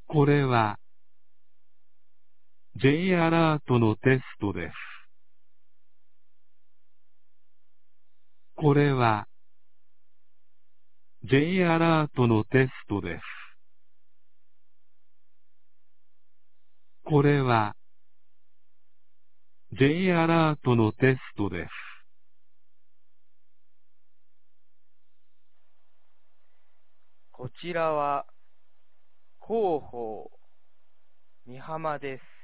これは J アラートのテストです。これは J アラートのテストです。これは J アラートのテストです。 こちらは広報美浜です。